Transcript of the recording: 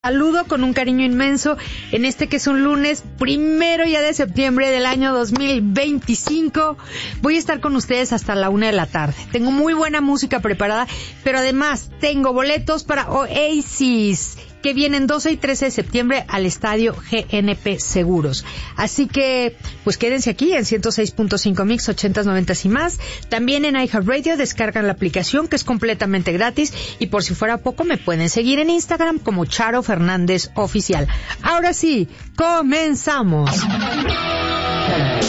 Saludo con un cariño inmenso en este que es un lunes 1 ya de septiembre del año 2025. Voy a estar con ustedes hasta la 1 de la tarde. Tengo muy buena música preparada, pero además tengo boletos para Oasis, que vienen 12 y 13 de septiembre al estadio GNP Seguros. Así que, pues quédense aquí en 106.5 Mix, 80s, 90s y más. También en iHeartRadio descargan la aplicación, que es completamente gratis. Y por si fuera poco, me pueden seguir en Instagram como Charo Fernández Oficial. Ahora sí, comenzamos.